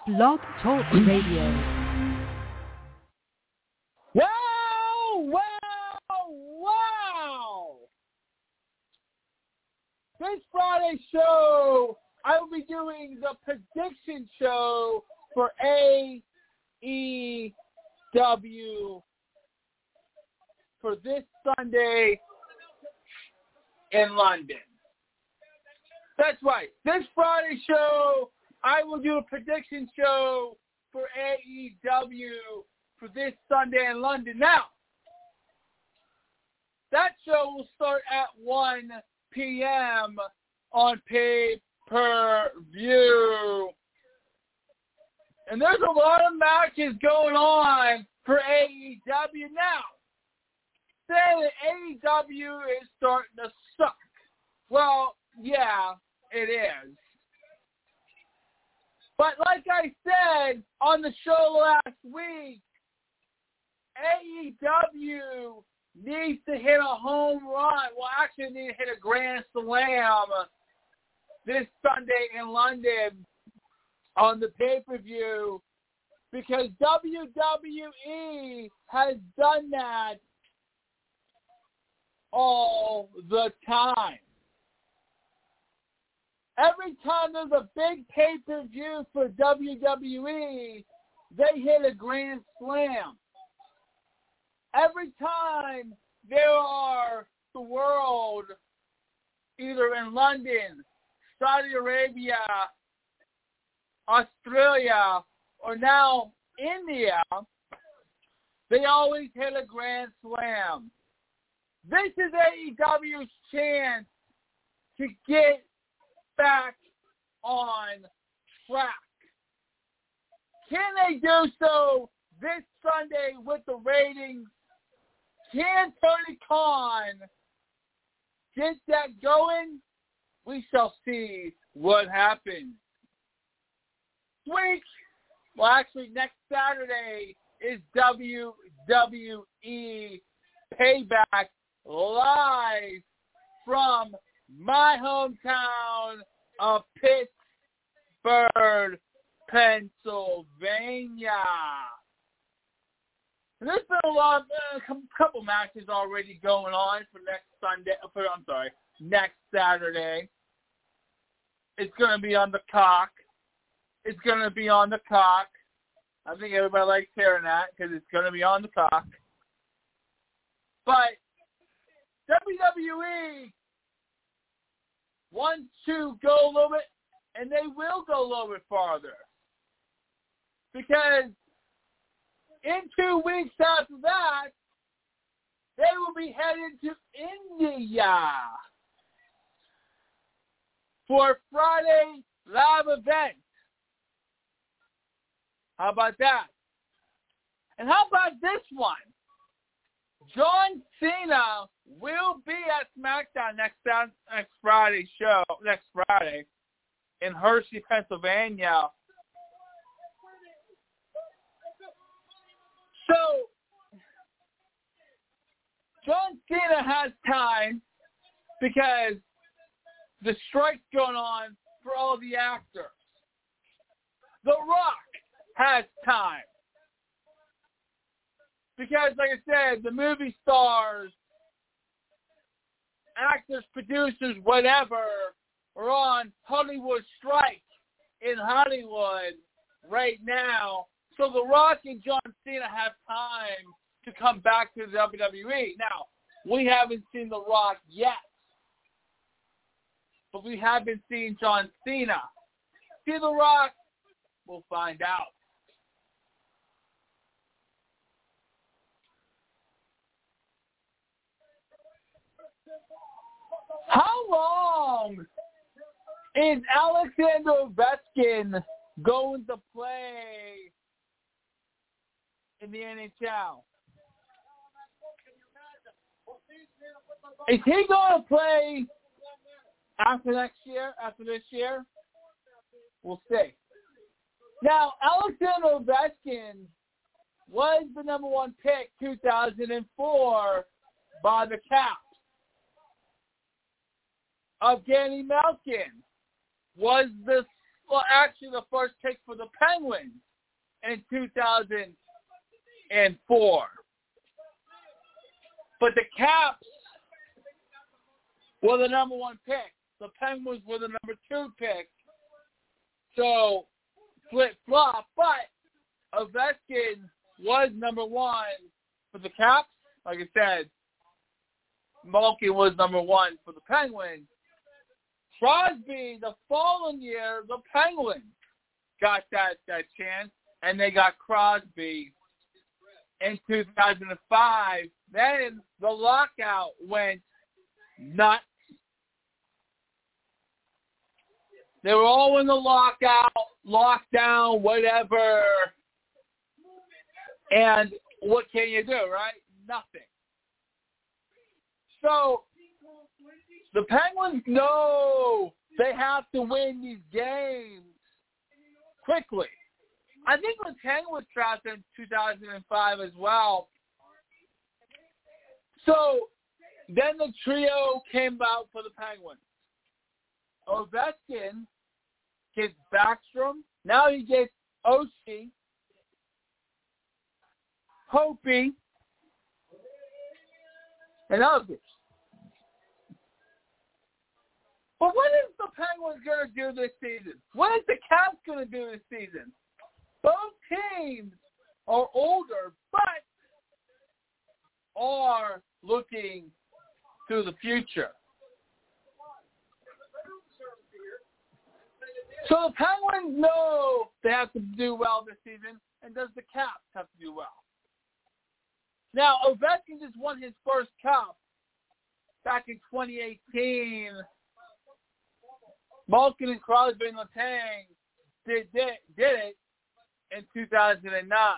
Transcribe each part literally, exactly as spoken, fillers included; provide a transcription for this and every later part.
Blog Talk Radio. Wow! Wow! Wow! This Friday show, I will be doing the prediction show for A E W for this Sunday in London. That's right. This Friday show, I will do a prediction show for A E W for this Sunday in London. Now, that show will start at one p.m. on pay-per-view. And there's a lot of matches going on for A E W now. Say that A E W is starting to suck. Well, yeah, it is. But like I said on the show last week, A E W needs to hit a home run. Well, actually, need to hit a grand slam this Sunday in London on the pay-per-view because W W E has done that all the time. Every time there's a big pay-per-view for W W E, they hit a grand slam. Every time there are the world, either in London, Saudi Arabia, Australia, or now India, they always hit a grand slam. This is A E W's chance to get back on track. Can they do so this Sunday with the ratings? Can Tony Khan get that going? We shall see what happens. Week, well, actually, next Saturday is W W E Payback live from my hometown of Pittsburgh, Pennsylvania. There's been a lot, of, a couple matches already going on for next Sunday. For, I'm sorry, next Saturday. It's going to be on the cock. It's going to be on the cock. I think everybody likes hearing that because it's going to be on the cock. But W W E wants to go a little bit, and they will go a little bit farther. Because in two weeks after that, they will be headed to India for a Friday live event. How about that? And how about this one? John Cena will be at SmackDown next next Friday show, next Friday in Hershey, Pennsylvania. So, John Cena has time because the strike's going on for all the actors. The Rock has time. Because, like I said, the movie stars, actors, producers, whatever, are on Hollywood strike in Hollywood right now. So The Rock and John Cena have time to come back to the W W E. Now, we haven't seen The Rock yet. But we have been seeing John Cena. See The Rock? We'll find out. How long is Alexander Ovechkin going to play in the N H L? Is he going to play after next year, after this year? We'll see. Now, Alexander Ovechkin was the number one pick two thousand four by the Caps. Evgeny Malkin was the well, actually the first pick for the Penguins in two thousand four. But the Caps were the number one pick. The Penguins were the number two pick. So, flip-flop. But Ovechkin was number one for the Caps. Like I said, Malkin was number one for the Penguins. Crosby, the following year, the Penguins got that, that chance, and they got Crosby in two thousand five. Then the lockout went nuts. They were all in the lockout, lockdown, whatever. And what can you do, right? Nothing. So the Penguins know they have to win these games quickly. I think Letang was drafted in two thousand five as well. So then the trio came out for the Penguins. Ovechkin gets Backstrom. Now he gets Oshie, Hopi, and others. But what is the Penguins going to do this season? What is the Caps going to do this season? Both teams are older, but are looking to the future. So the Penguins know they have to do well this season, and does the Caps have to do well? Now, Ovechkin just won his first cup back in twenty eighteen. Malkin and Crosby and Letang did, did, did it in two thousand nine.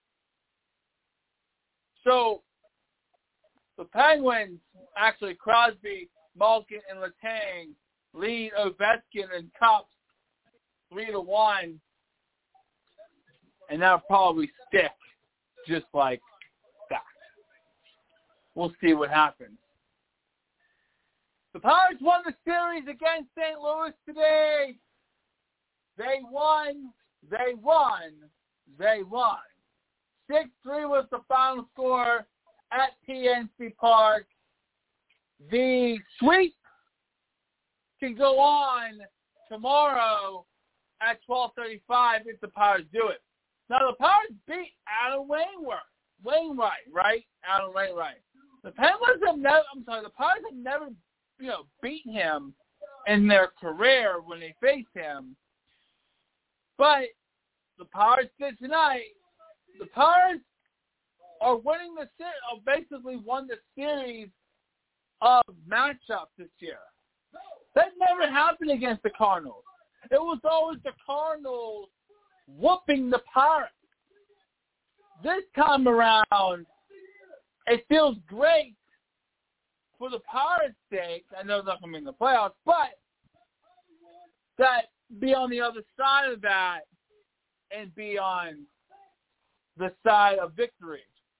So the Penguins, actually Crosby, Malkin, and Letang lead Ovechkin in cups three to one, and that'll probably stick just like that. We'll see what happens. The Pirates won the series against Saint Louis today. They won, they won, they won. six three was the final score at P N C Park. The sweep can go on tomorrow at twelve thirty-five if the Pirates do it. Now, the Pirates beat Adam Wainwright, Wainwright, right? Adam Wainwright. The Penguins have never, I'm sorry, the Pirates have never, you know, beat him in their career when they face him. But the Pirates did tonight. The Pirates are winning the series, basically won the series of matchups this year. That never happened against the Cardinals. It was always the Cardinals whooping the Pirates. This time around, it feels great for the Pirates' sake. I know it's not going to be in the playoffs, but that be on the other side of that and be on the side of victory.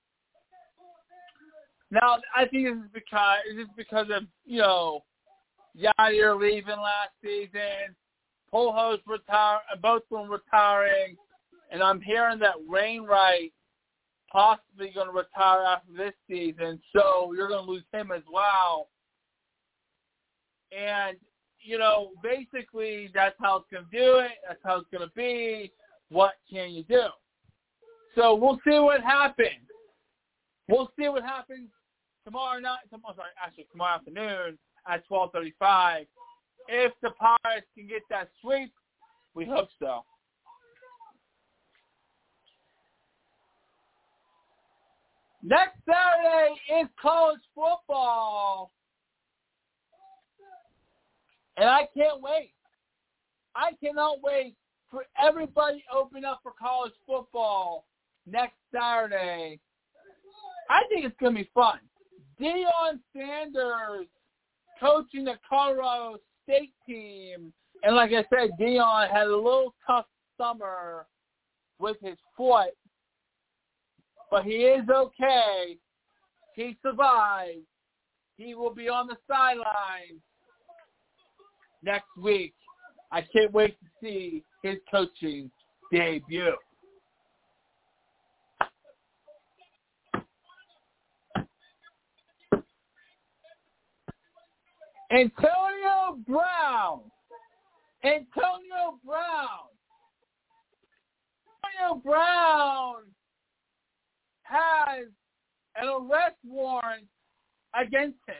Now, I think this is because this is because of, you know, Yadier leaving last season, Pujols retire, both of them retiring, and I'm hearing that Wainwright possibly going to retire after this season, so you're going to lose him as well. And, you know, basically that's how it's going to do it. That's how it's going to be. What can you do? So we'll see what happens. We'll see what happens tomorrow night. Tomorrow, sorry, actually tomorrow afternoon at twelve thirty-five. If the Pirates can get that sweep, we hope so. Next Saturday is college football. And I can't wait. I cannot wait for everybody to open up for college football next Saturday. I think it's going to be fun. Deion Sanders coaching the Colorado State team. And like I said, Deion had a little tough summer with his foot. But he is okay. He survived. He will be on the sidelines next week I can't wait to see his coaching debut. Antonio Brown. Antonio Brown. Antonio Brown has an arrest warrant against him.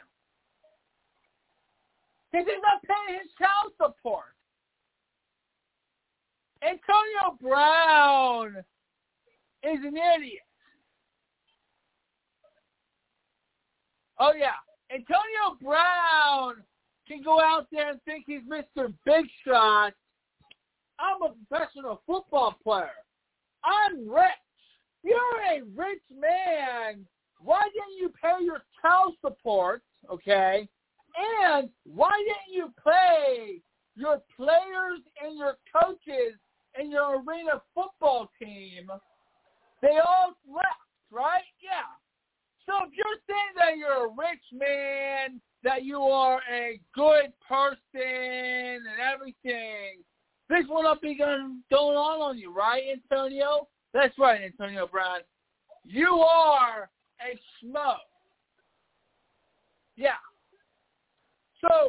Because he's not paying his child support. Antonio Brown is an idiot. Oh, yeah. Antonio Brown can go out there and think he's Mister Big Shot. I'm a professional football player. I'm rich. You're a rich man. Why didn't you pay your child support, okay? And why didn't you pay your players and your coaches and your arena football team? They all left, right? Yeah. So if you're saying that you're a rich man, that you are a good person and everything, this will not be going, going on on you, right, Antonio? That's right, Antonio Brown. You are a schmo. Yeah. So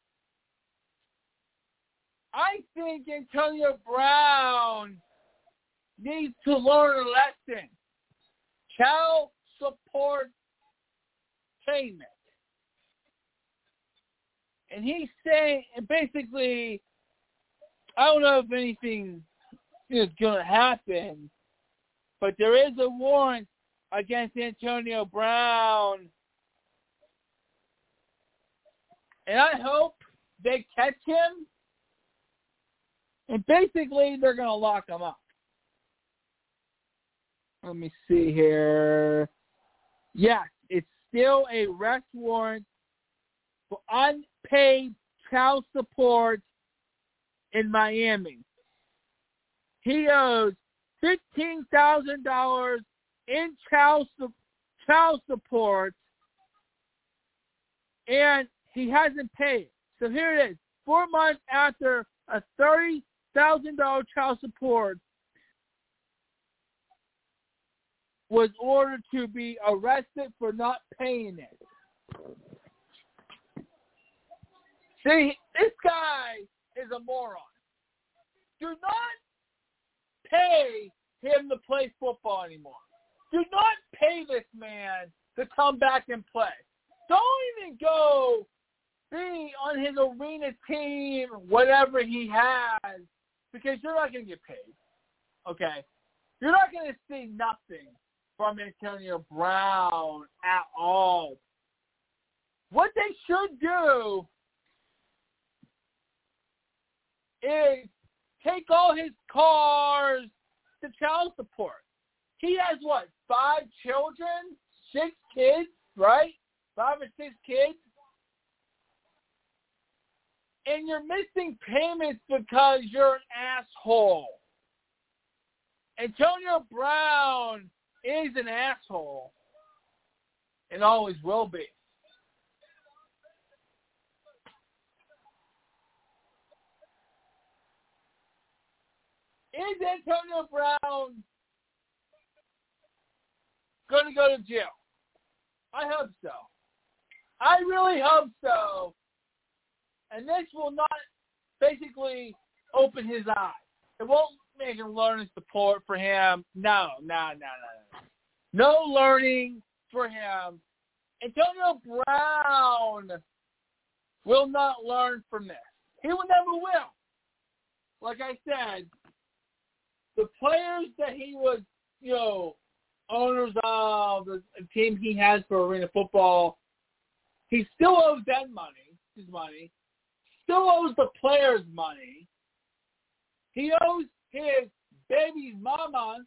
I think Antonio Brown needs to learn a lesson. Child support payment. And he's saying, and basically, I don't know if anything is going to happen, but there is a warrant against Antonio Brown. And I hope they catch him. And basically, they're going to lock him up. Let me see here. Yes, it's still a arrest warrant for unpaid child support in Miami. He owes fifteen thousand dollars in child, su- child support, and he hasn't paid. So here it is. Four months after a thirty thousand dollars child support was ordered to be arrested for not paying it. See, this guy is a moron. Do not pay him to play football anymore. Do not pay this man to come back and play. Don't even go be on his arena team, whatever he has, because you're not going to get paid. Okay? You're not going to see nothing from Antonio Brown at all. What they should do is take all his cars to child support. He has, what, five children? Six kids, right? Five or six kids? And you're missing payments because you're an asshole. Antonio Brown is an asshole and always will be. Is Antonio Brown going to go to jail? I hope so. I really hope so. And this will not basically open his eyes. It won't make him learn and support for him. No, no, no, no, no. No learning for him. Antonio Brown will not learn from this. He will never will. Like I said, the players that he was, you know, owners of, the team he has for arena football, he still owes them money, his money. Still owes the players money. He owes his baby's mama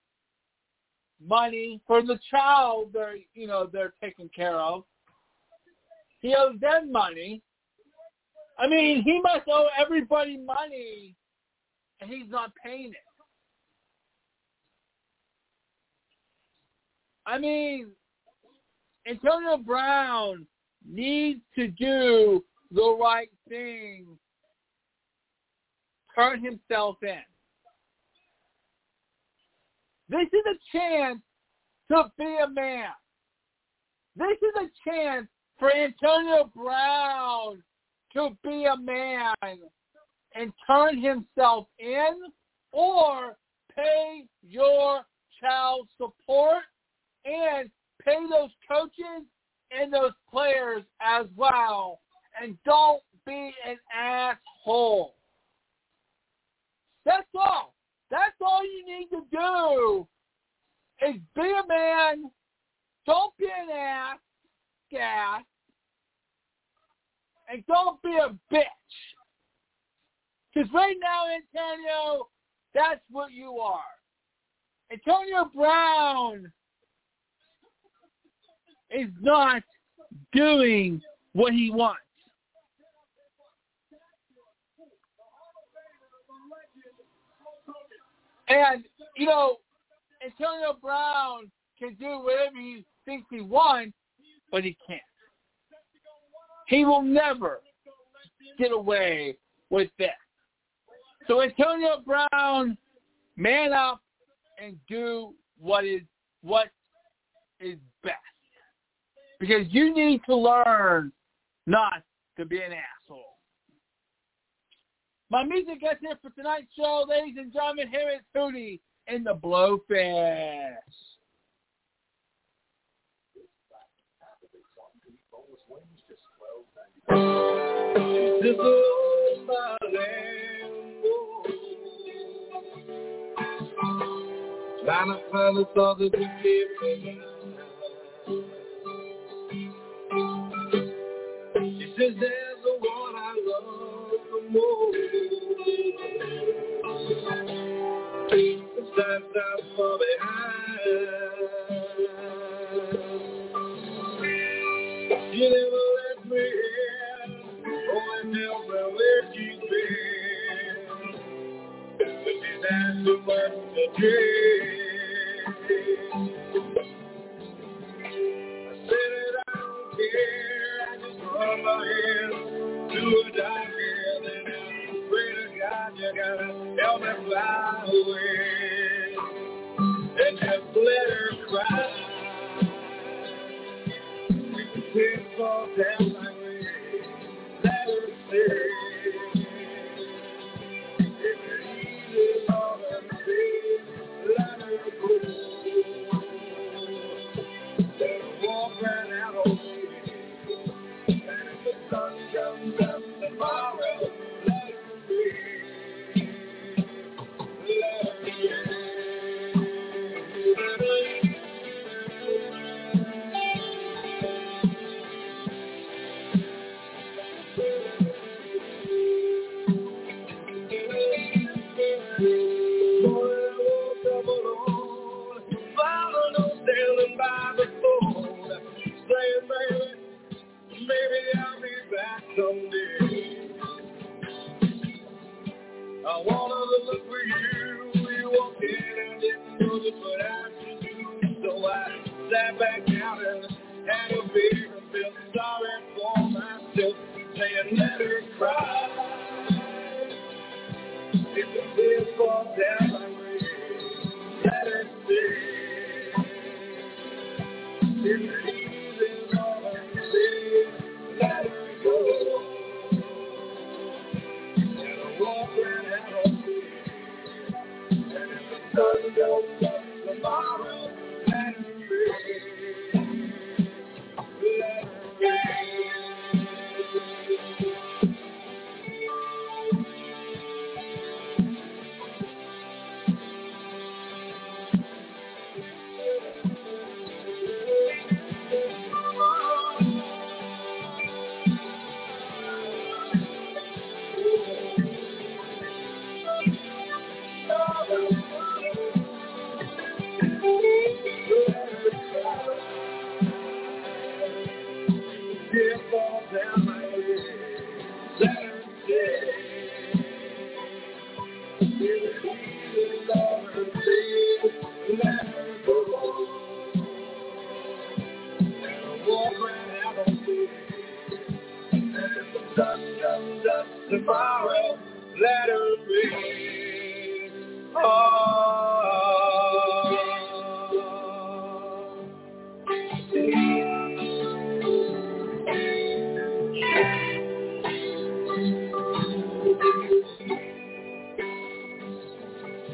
money for the child they're, you know, they're taking care of. He owes them money. I mean, he must owe everybody money, and he's not paying it. I mean, Antonio Brown needs to do the right thing turn himself in. This is a chance to be a man. This is a chance for Antonio Brown to be a man and turn himself in or pay your child support and pay those coaches and those players as well. And don't be an asshole. That's all. That's all you need to do is be a man. Don't be an ass gas. And don't be a bitch. Because right now, Antonio, that's what you are. Antonio Brown is not doing what he wants. And, you know, Antonio Brown can do whatever he thinks he wants, but he can't. He will never get away with that. So Antonio Brown, man up and do what is what is best. Because you need to learn not to be an asshole. My music gets here for tonight's show, ladies and gentlemen. Here is Hootie in the Blowfish. This is my land. Trying to find the thought that you gave me. She says there's the one I love the most. It's time to fall behind. You never let me in. Oh, and tell me where she's been. But she's had too much to drink. I said that I don't care. I just run my hands to a dark end. And I pray to God you gotta help me fly away. And just let her cry. If the tears fall down my way, let her stay. If it's easy on her face, let her go. Let her walk right out on me. And if the sun comes up tomorrow, let her be. Let her be. Someday I wanted to look for you. You walked in and didn't know just what I should do. So I sat back down and had a beer and felt sorry for myself, saying let her cry. If the tears fall down my way, let her stay. If the easy on her face, let her go. Walk right out on me. And if the sun goes up tomorrow, let her be. Let her be. Down my way, let her stay. If it's all her face, let her go. Let her walk right out on me. And if the sun comes up tomorrow, let her be.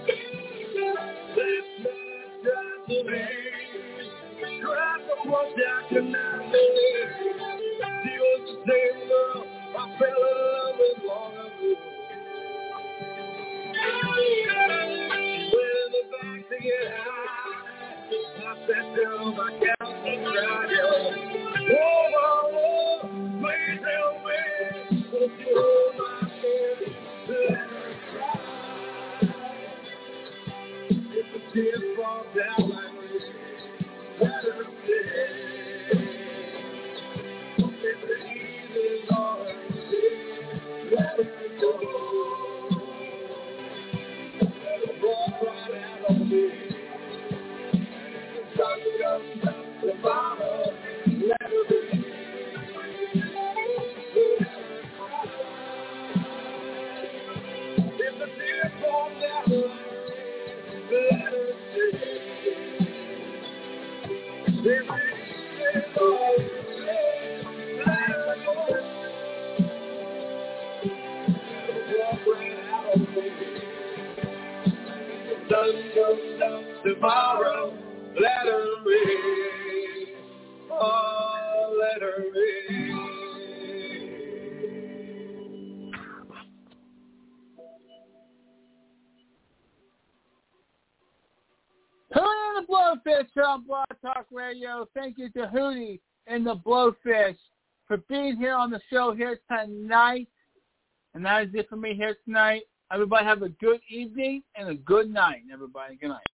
Tomorrow, let her ring. Oh, let her ring. Hootie and the Blowfish here on Blog Talk Radio. Thank you to Hootie and the Blowfish for being here on the show here tonight. And that is it for me here tonight. Everybody have a good evening and a good night, everybody. Good night.